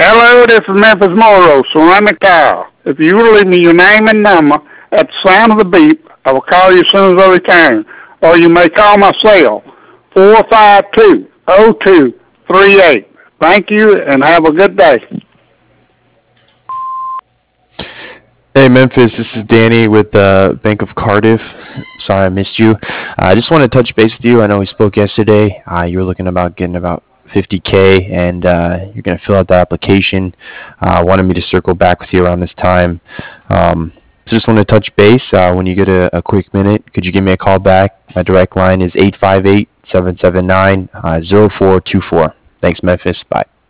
Hello, this is Memphis Morrow, Ceramic Tile. If you will leave me your name and number at the sound of the beep, I will call you as soon as I return. Or you may call my cell, 452-0238. Thank you, and have a good day. Hey Memphis, this is Danny with Bank of Cardiff. Sorry I missed you. I just want to touch base with you. I know we spoke yesterday. You were looking about getting about 50K, and you're going to fill out the application. Wanted me to circle back with you around this time. So just want to touch base. When you get a quick minute, could you give me a call back? My direct line is 858-779-0424. Thanks, Memphis. Bye.